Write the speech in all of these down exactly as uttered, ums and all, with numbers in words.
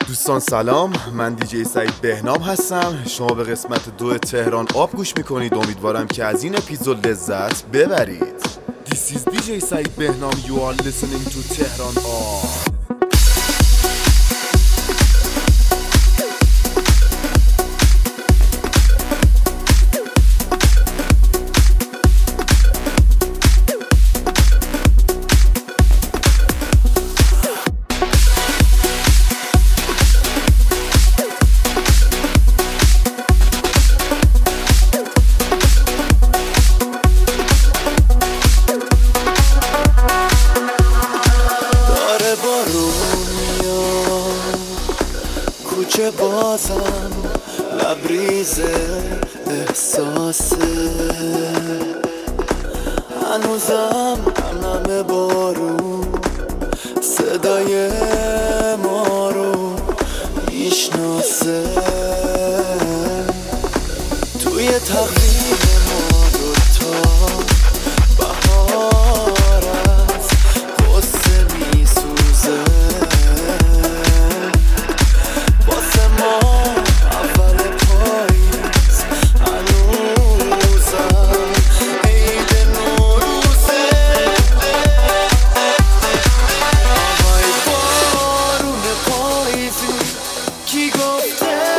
دوستان سلام، من دیجی سعید بهنام هستم. شما به قسمت دو تهران آب گوش میکنید. امیدوارم که از این اپیزود لذت ببرید. This is دیجی سعید بهنام. You are listening to تهران آب. کوچه بازم لبریز احساسه، هنوزم نم بارون صدای ما رو میشناسه. توی تقویم ما دوتا بهار از قصه میسوزه. کی گفته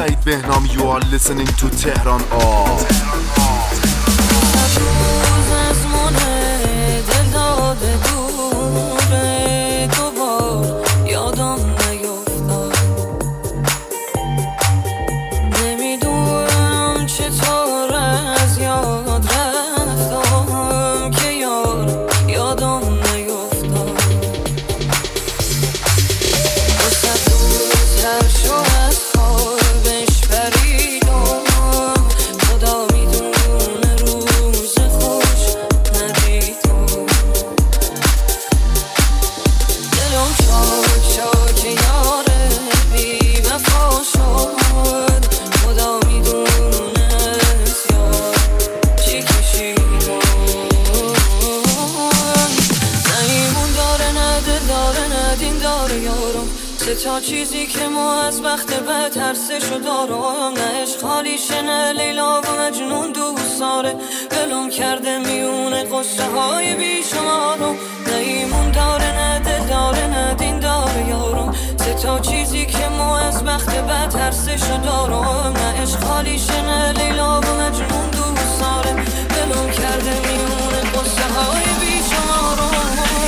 سعید بهنام. You are listening to تهران آب. روز از مونه دل داده دوره دوبار یادم نیفتاد. نمیدونم چطور از یاد رفتم که یار یادم نیفتاد. وسط روز هر شو از خوابش پریدم. خدا میدونه روز خوش ندیدم. دلم چاک چاک یاره بی وفا شد. خدا میدونه از یار چی کشیدم. نه ایمون داره نه دل داره نه دین داره یارم. سه تا چیزی که ما از وقت بد ترسشو دارم. نه عشق خالیشه نه لیلا و مجنون دوست داره. دلم کرده میونه قصه های بیشمارم. نه ایمون داره نه دل داره نه دین داره یارم. سه تا چیزی که ما از وقت بد ترسشو دارم. نه عشق خالیشه نه لیلا و مجنون دوست داره. دلم کرده میونه قصه های بیشمارم.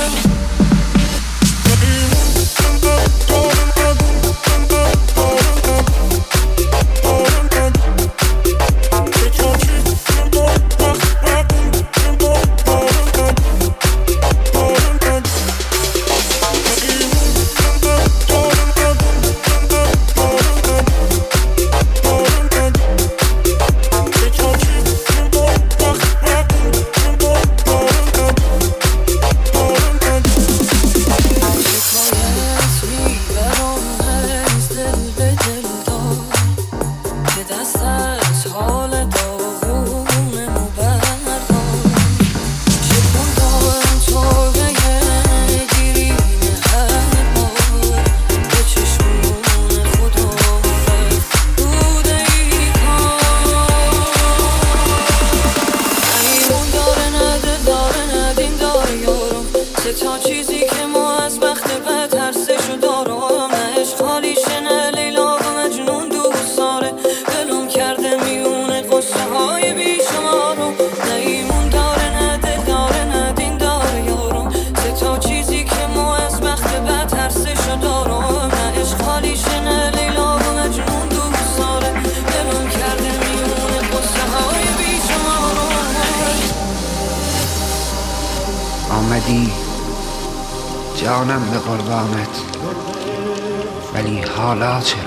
آمدی جانم به قربانت، ولی حالا چرا؟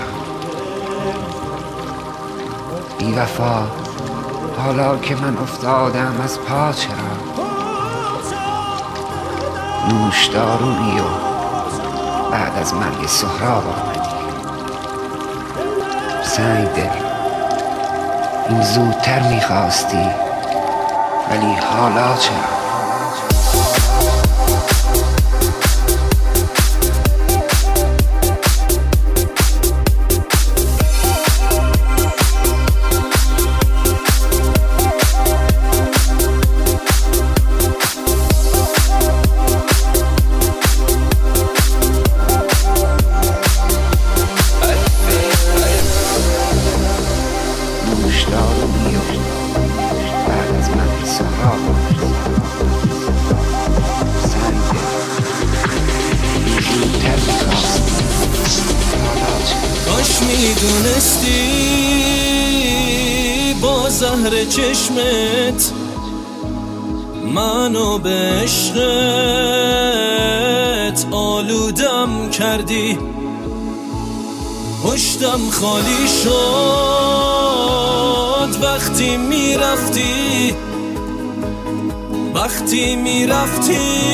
بی وفا حالا که من افتادم از پا چرا؟ نوش دارویی و بعد از مرگ سهراب آمدی. سنگ دل این زودتر میخواستی، ولی حالا چرا؟ میدونستی با زهر چشمت منو به عشقت آلودم کردی. پشتم خالی شد وقتی میرفتی، وقتی میرفتی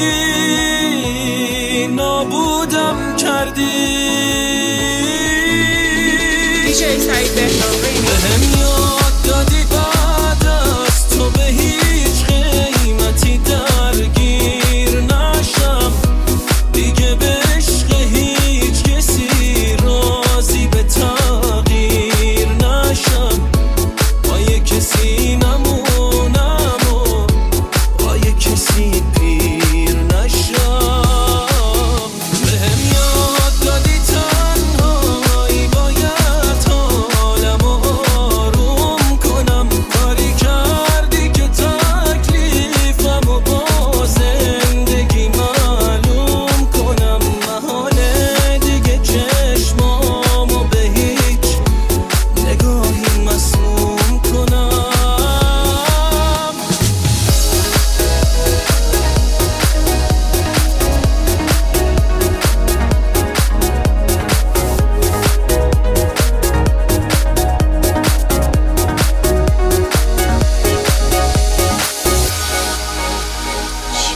نابودم کردی. دیجی سعید بهنام بهم یاد دادی بعد از تو به هیچ قیمتی درگیر نشم دیگه. به عشق هیچ کسی راضی به تغییر نشم. با یه کسی نمونم و با یه کسی پیر نشم. بهم یاد دادی تنهایی باید حالم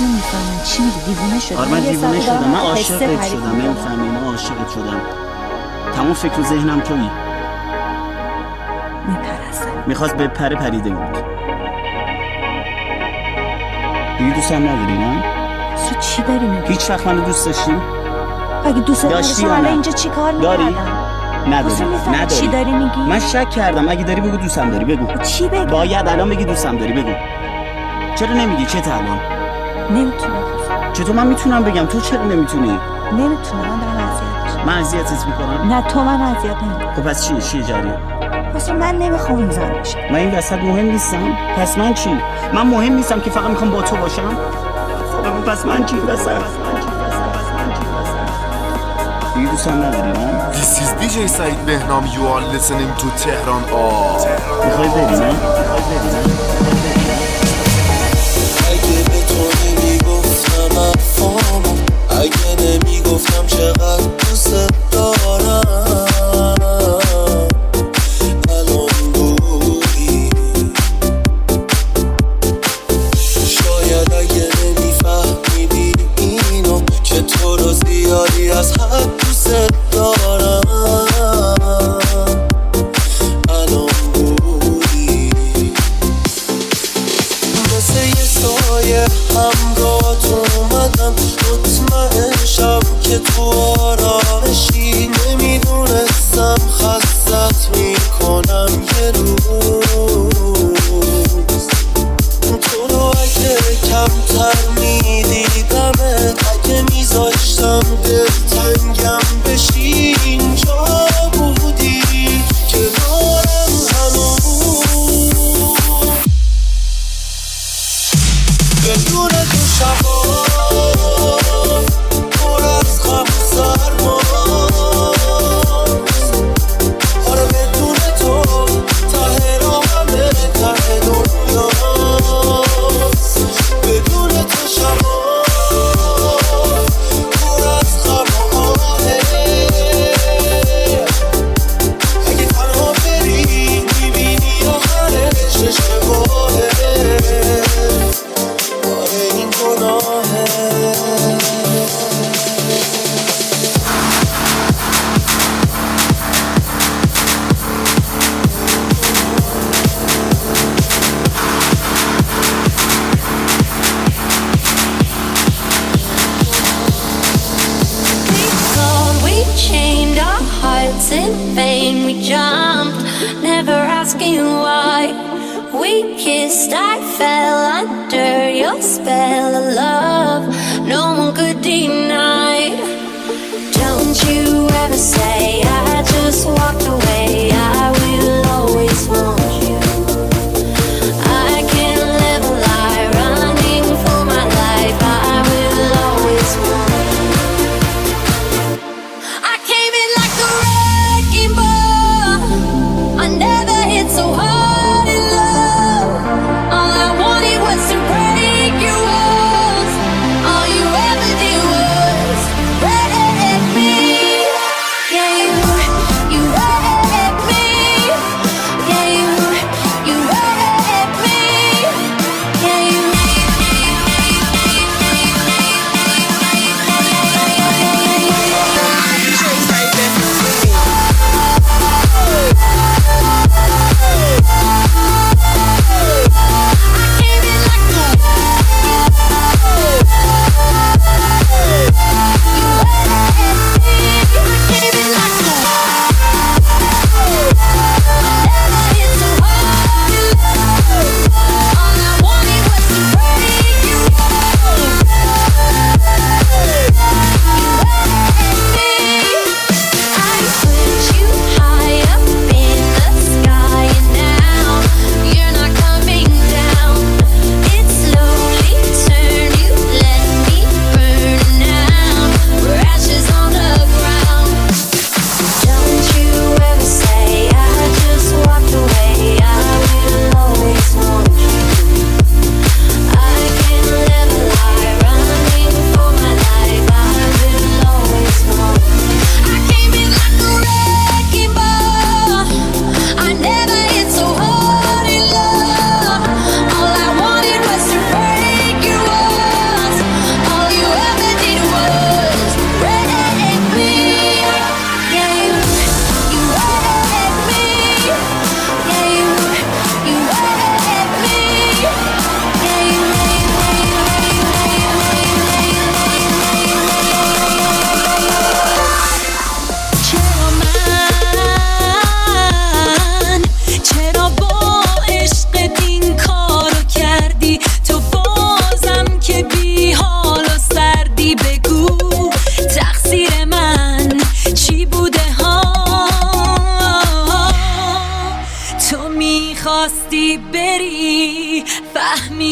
نمیفهمم چی میگی؟ دیوونه شدی؟ آره من دیوونه شدم، من عاشقت شدم، نمیفهمی؟ من عاشقت شدم، تمام فکر و ذهنم تویی. میپرستم. میخواست به پره پریده بود. دیگه دوستم نداری نه؟ تو چی داری میگی؟ هیچ وقت منو دوست داشتی؟ اگه دوست داشتی داشتم یا نه؟ اینجا چی کار داری؟ میکردم؟ نداری. نداری. چی داری میگی؟ من شک کردم، اگه داری بگو دوستم داری، بگو. چی بگم؟ باید الان بگی دوستم داری، بگو. چرا نمیگی؟ چه تا الان؟ نمیتونم. چطور من میتونم بگم؟ تو چرا نمیتونی؟ نمیتونم، من دارم اذیت میشم. من اذیتت میکنم؟ نه تو من اذیت نمیکنم. خب پس چیه؟ چیه جریان؟ پس من نمیخوام این زن بشم. من این وسط مهم نیستم؟ پس من چی؟ من مهم نیستم که فقط میخوام با تو باشم؟ خب پس من چی وسط؟ دیگه دوستم نداری نه؟ This is دی جی سعید بهنام. You are listening to تهران آب. میخوای بری نه؟ اگه به تو نمیگفتم افامو، اگه نمیگفتم چقدر دوست دارم، الان بودی. شاید اگه نمیفهمیدی اینو، که تو رو زیادی از حد دوست دارم، الان بودی. مثل یه سایه همراهت اومدم، مطمئن شم که تو آرامشی. نمیدونستم خستت میکنم یه روز. تو رو اگه کمتر میدیدمت، اگه میذاشتم دلتنگم بشی، اینجا بودی کنارم هنوز. بدون تو شبا پر از غم و سرماست. آره بدون تو ته راهمه، ته دنیاست. بدون تو شبا پر از غم و آهه. اگه تنها بری میبینی آخرش اشتباهه. آره این گناهه. We chained our hearts in vain. We jumped, never asking why. We kissed, I fell under your spell of love. No one could deny. Don't you ever say I just walked away. I will always want you. I can't live a lie, running for my life. I will always want you. I came in like a wrecking ball. I never hit so hard in love. All I wanted was to break your walls. All you ever did was break me. Yeah,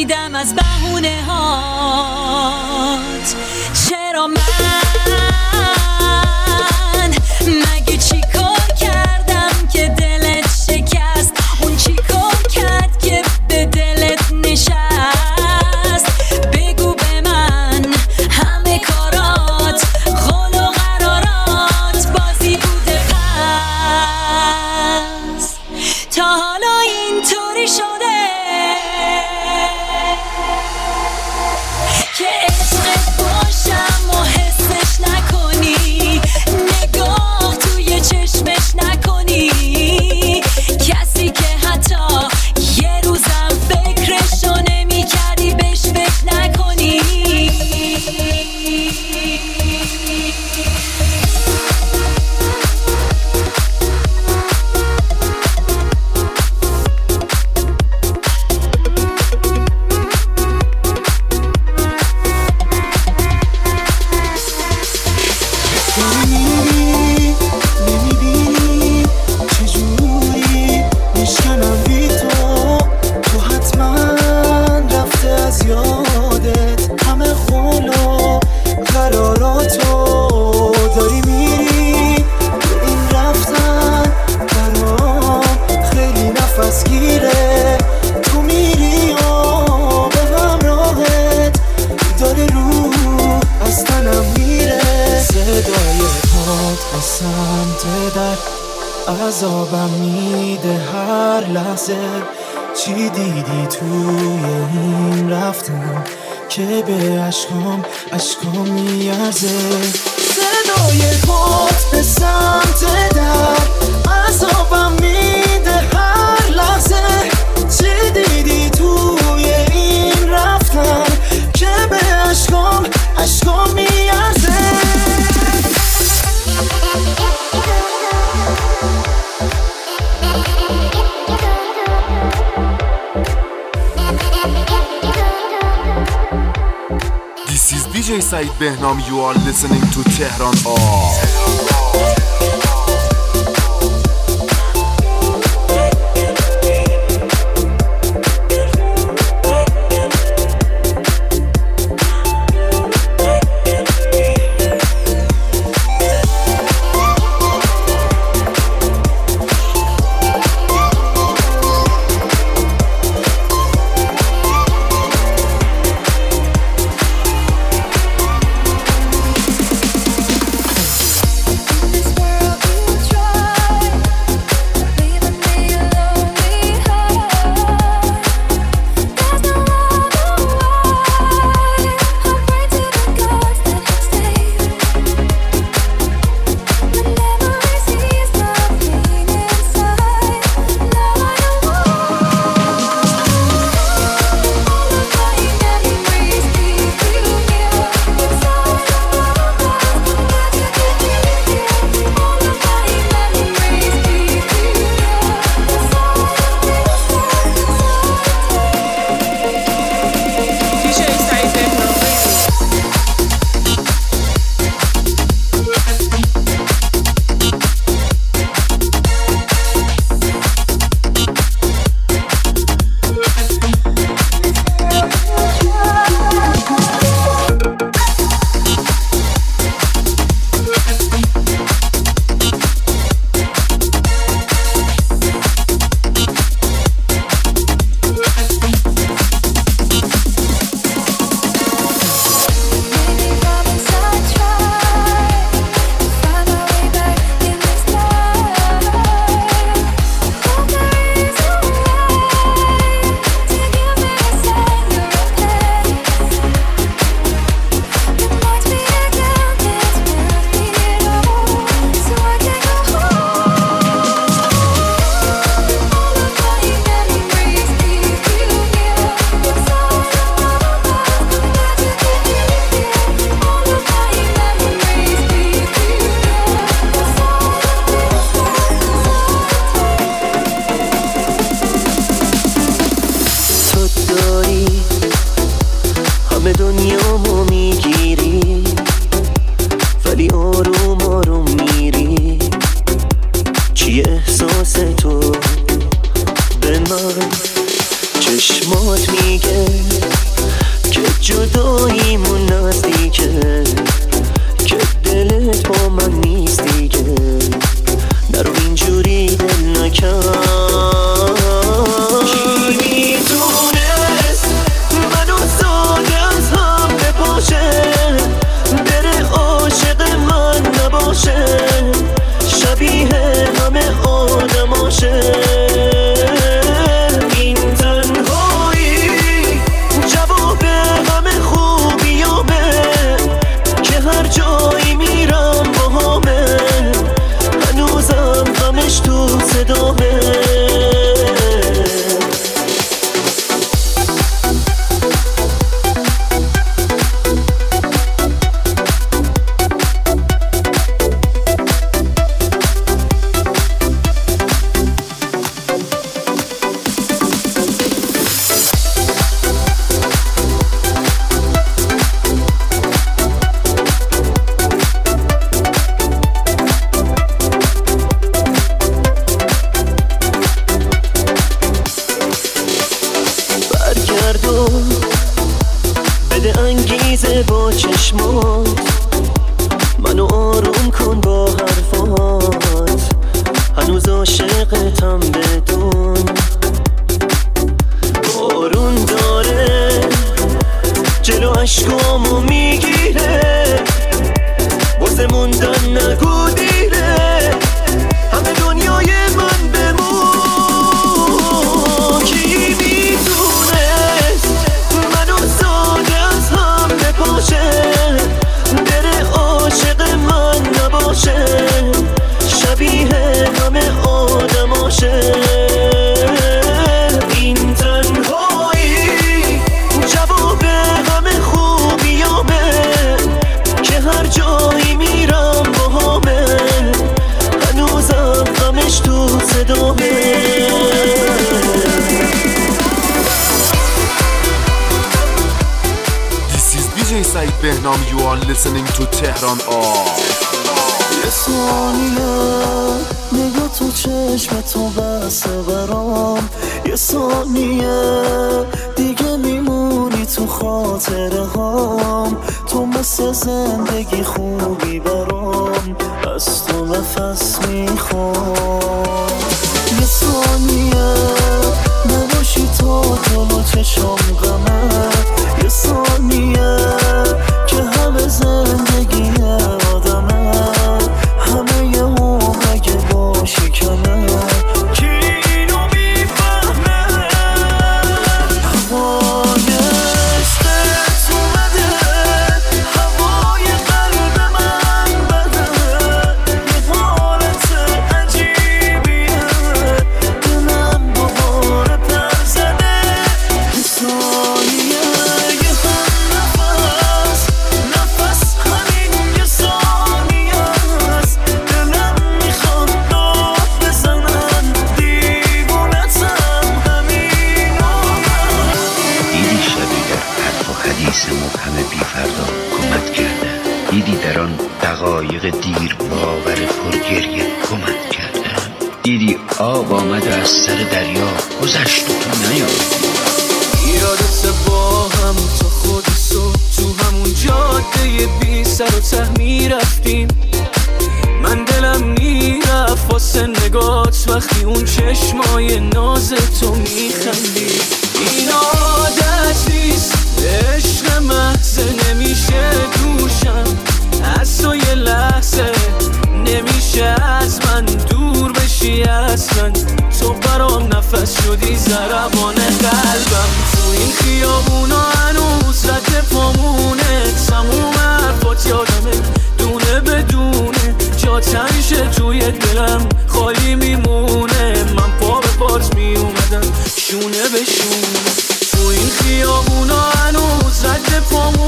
ترسیدم از بهونه هات. چرا من مگه چی کار کردم که دلت شکست؟ اون چی کار کرد که به دلت نشست؟ بگو به من همه کارات قول و قرارات بازی بوده پس تا حالا اینطوری شده که عشقت باشم و حسش نکنی، نگاه توی چشمش نکنی، کسی که حتی یه روزم فکرشو نمی کردی بهش فکر نکنی. عذابم میده هر لحظه. چی دیدی توی این رفتن که به عشقام عشقام میارزه؟ صدای پات به سمت در عذابم میده هر لحظه. چی دیدی توی این رفتن که به عشقام عشقام میارزه؟ This is دی جی سعید بهنام. You are listening to Tehran Off. احساس تو به من چشمات میگه جداییمون نزدیکه که دلت با من نیست دیگه. نرو اینجوری دل نکن. کی میدونست منو ساده از هم بپاشه، بره عاشق من نباشه، شبیه همه آدماشه. این تنهایی جواب همه خوبیامه که هر جایی میرم باهامه، هنوزم غمش تو صدامه. بده انگیزه با چشمات، منو آروم کن با حرفات، هنوز عاشقتم بدون. بارون داره جلو عشقامو میگیره، واسه موندن نگو دیره، همه دنیای من بمون. کی میدونست منو ساده از هم بپاشه، بره عاشق من نباشه، شبیه همه آدماشه. این تنهایی جواب همه خوبیامه که هر جایی میرم باهامه، هنوزم غمش تو صدامه. دی جی سعید بهنام. You are listening to Tehran Off. یه ثانیه نگاه تو چشم تو بسه برام، یه ثانیه دیگه میمونی تو خاطره هام، تو مثل زندگی خوبی برام، از تو نفس میخوام. یه ثانیه نباشی تو جلو چشم غمه، یه ثانیه که همه زندگی آدمه، همه یه اگه باشی کنه. کی اینو میفهمه؟ هوای عشقت اومده، هوای قلب من بده، یه حالت عجیبیه، دلم دوباره پر زده. یه ثانیه یه هم نفس، نفس همین یه ثانیه است، دلم میخواد داد بزنم، دیوونتم همین آمد. دیدی شبی در حرف و حدیث مبهم بی فردا کمک کرده، دیدی در آن دقایق دیر باور پرگریه کمک کرده، دیدی آب آمده از سر دریا گذشت و تو نیافتی. یادت با هم تا خودی صبح تو همون جاده بی سر و ته میرفتیم، من دلم میرفت واسه نگات وقتی اون چشمای ناز تو میخندی. این عادت نیست، عشق محض نمیشه دوشم، از تو یه لحظه نمیشه از من دور بشی اصلا، تو برام نفس شدی ضربان قلبم. تو این خیابونا هنوز رد پامونه، تموم حرفات یادمه دونه بدونه، جا تنشه توی دلم خالی میمونه، من پا به پات میومدم شونه به شونه. تو این خیابونا هنوز رد پامونه،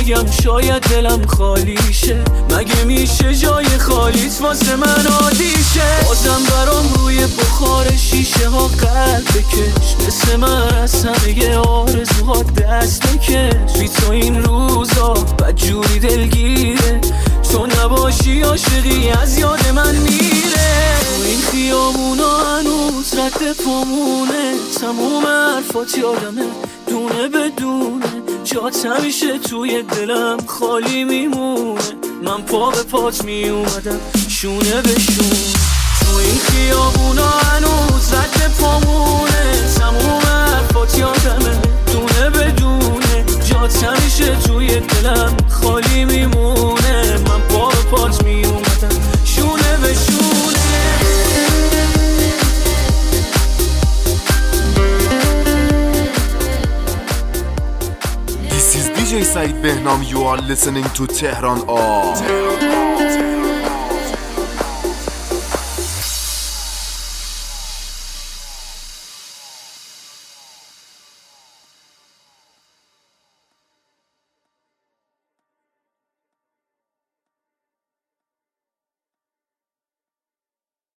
بگم شاید دلم خالی شه. مگه میشه جای خالیت واسه من عادی شه؟ بازم برام روی بخار شیشه ها قلب بکش، مثل من از همه آرزوها دست بکش. بی تو این روزا بدجوری دلگیره، تو نباشی عاشقی از یاد من میره. تو این خیابونا هنوز رد پامونه، تموم حرفات یادمه دونه بدونه. جات همیشه توی دلم خالی میمونه، من پا به پات میومدم شونه به شونه. تو این خیابونا هنوز رد پامونه، تموم حرفات یادمه دونه بدونه. جات همیشه توی دلم خالی میمونه، من پا به پات میومدم شونه به شونه. This is دی جی Said Behnam. You are listening to Tehran All.